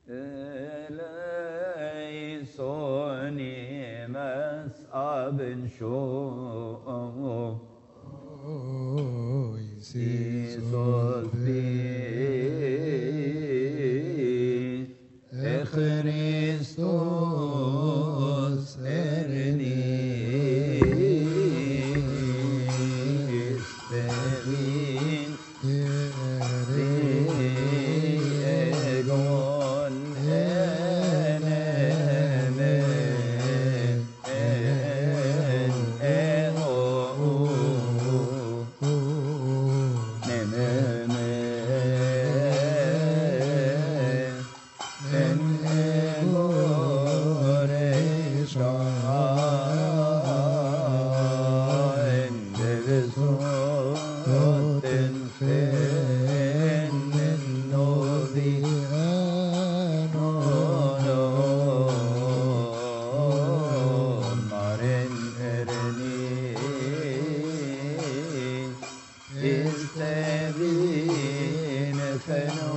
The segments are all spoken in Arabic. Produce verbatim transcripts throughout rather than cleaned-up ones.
eleisoni mes'abin sho'o Iisus bis e Christos ernis devin egon eneme en eno nememe en egore shaen devesoten fen novi anono maren erni istevin feno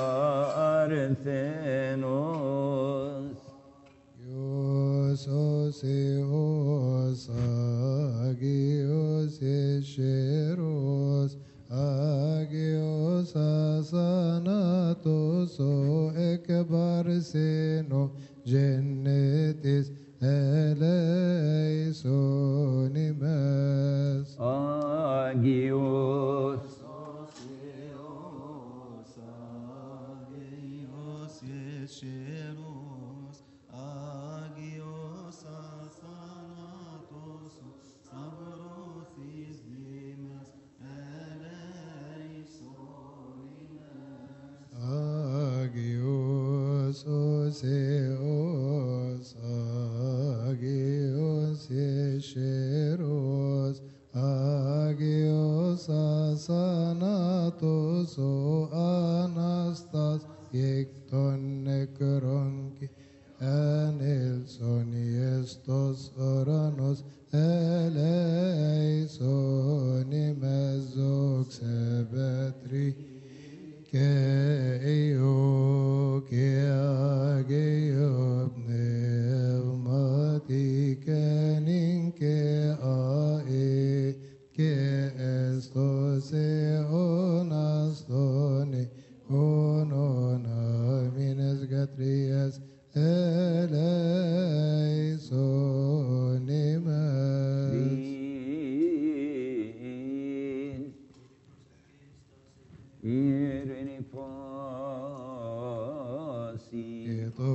Parthenos, Iosos Theos, Agios, Esheros, Agios, Asanatos, O Ekbar Seno, Genetis, Eleisonimes. Agios. Agios, Oseos, Agios, Esheros, Agios, Asanatos, O Anastas, Yekton Necronki, Anelson, Estos Oranos, Eleisonimes, Oxebetri, que yo que ageo pneumática ninque ae que esto se onastone onona mines gatrias eleisonimes. يطب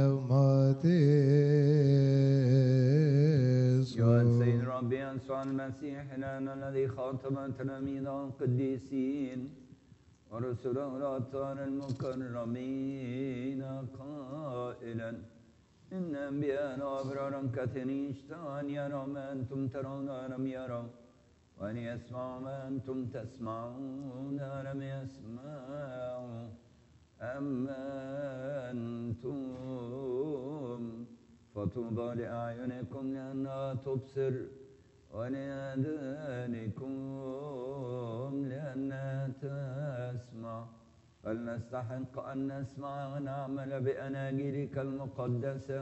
نوماتيس يا سيد ربي يسوع المسيح لنا الذي خاطب تلاميذ القديسين ورسله الأطهار المكرمين قائلا إن أنبياء وأبرارا كثيرين اشتهوا أن يروا ما أنتم ترون ولم يروا وأن يسمعوا ما أنتم تسمعون ولم يسمعوا أما أنتم فطوبى لأعينكم لأنها تبصر ولآذانكم لأنها تسمع فلنستحق أن نسمع ونعمل بأناجيلك المقدسة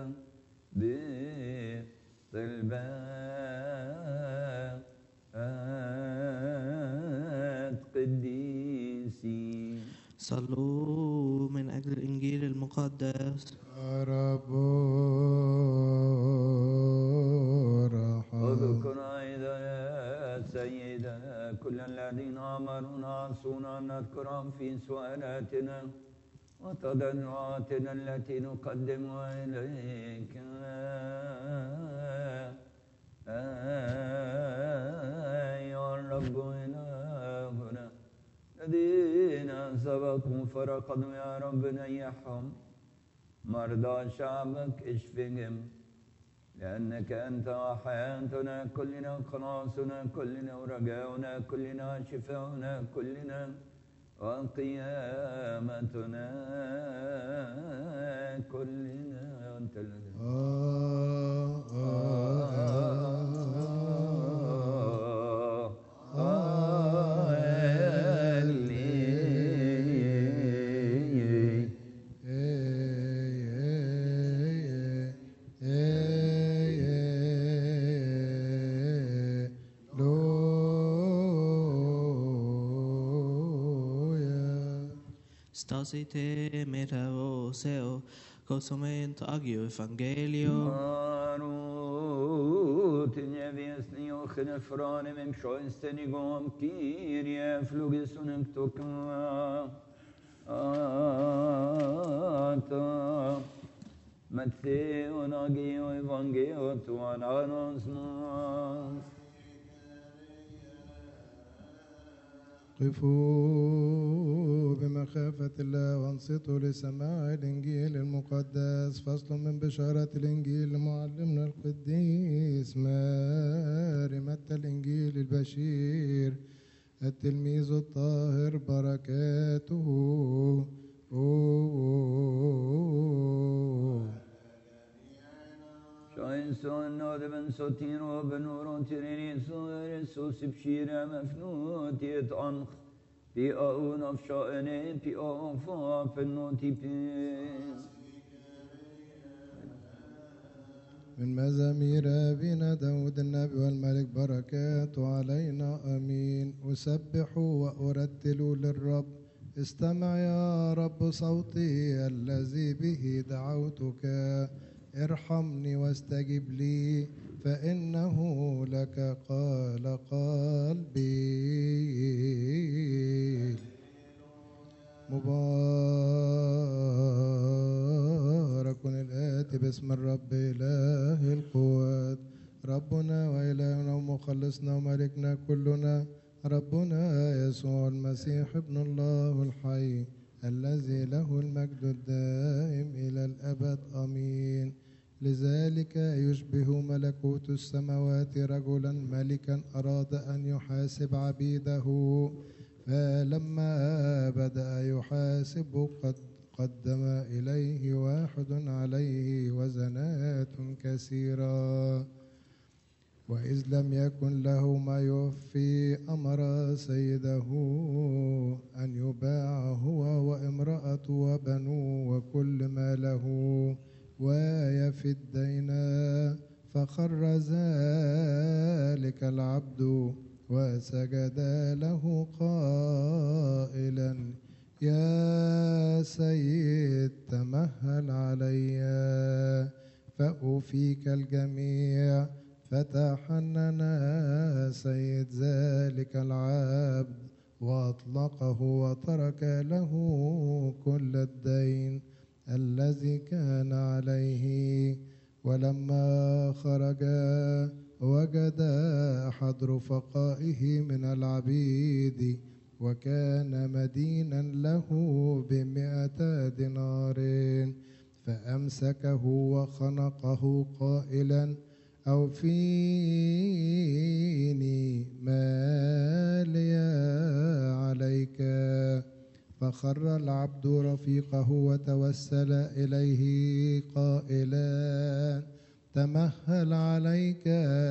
بطلبات قديسين. صلوا من أجل الإنجيل المقدس. رب رحم. اذكر أيضا يا سيدنا كل الذين أمرونا عصونا أن نذكرهم في سؤالاتنا وتضرعاتنا التي نقدمها إليك أيها الرب إلهنا. الذين سبقوا فرقدوا يا رب نيحهم. مرضى شعبك اشفهم لأنك أنت حياتنا كلنا خلاصنا كلنا ورجاؤنا كلنا شفاؤنا كلنا وقيامتنا كلنا أنت الذي Stasite meravoseo, cosumento agio evangelio. Marut nevjesni och nefrane med sjönsten igång Kyrie flugisunen tukka ata Matteo nagio evangelio tuan anons mas. قفوا بمخافة الله وانصتوا لسماع الإنجيل المقدس. فصل من بشارة الإنجيل لمعلمنا القديس ماري متى الإنجيل البشير التلميذ الطاهر بركاته. شاينسون نادبن سوتين وبنورون تريني صغير سوسي بشيرة مفنوت يتعنخ في أون أفشائني في أوفا في النوتي بين من مزامير أبينا داود النبي والملك بركاته علينا أمين. أسبح وأرتل للرب، استمع يا رب صوتي الذي به دعوتك. ارحمني واستجب لي، فإنه لك قال قلبي. مبارك الآتي باسم الرب إله القوات، ربنا وإلهنا ومخلصنا وملكنا كلنا، ربنا يسوع المسيح ابن الله الحي، الذي له المجد الدائم إلى الأبد آمين. لذلك يشبه ملكوت السماوات رجلا ملكا أراد أن يحاسب عبيده، فلما بدأ يحاسب قد قدم إليه واحد عليه وزنات كثيرة، وإذ لم يكن له ما يوفي أمر سيده أن يباع هو وامرأته وبنوه وكل ما له ويفي الدين. فخر ذلك العبد وسجد له قائلا: يا سيد تمهل علي فأوفيك الجميع. فتحنن سيد ذلك العبد وأطلقه وترك له كل الدين الذي كان عليه. ولما خرج وجد أحد رفقائه من العبيد وكان مدينا له بمئة دينار، فأمسكه وخنقه قائلا: أوفيني مالي عليك. فخر العبد رفيقه وتوسل إليه قائلا: تمهل عليك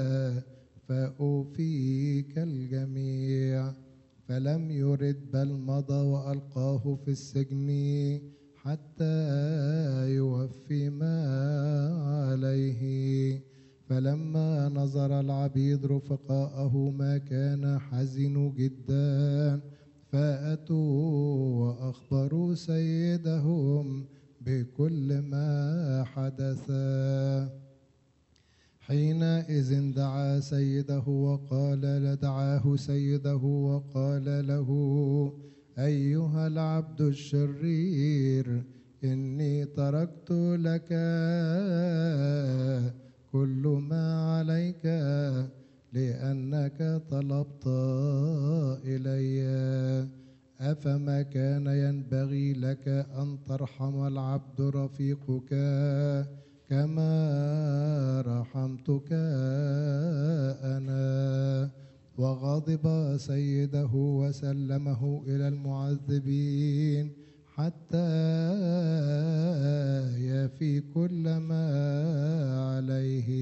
فأوفيك الجميع. فلم يرد بل مضى وألقاه في السجن حتى يوفي ما عليه. فلما نظر العبيد رفقاءه ما كان حزنوا جدا، فأتوا وأخبروا سيدهم بكل ما حدث. حينئذ دعا سيده وقال دعاه سيده وقال له: أيها العبد الشرير، إني تركت لك كل ما عليك لأنك طلبت إلي. أفما كان ينبغي لك أن ترحم العبد رفيقك كما رحمتك أنا؟ وغضب سيده وسلمه إلى المعذبين حتى يفي كل ما عليه.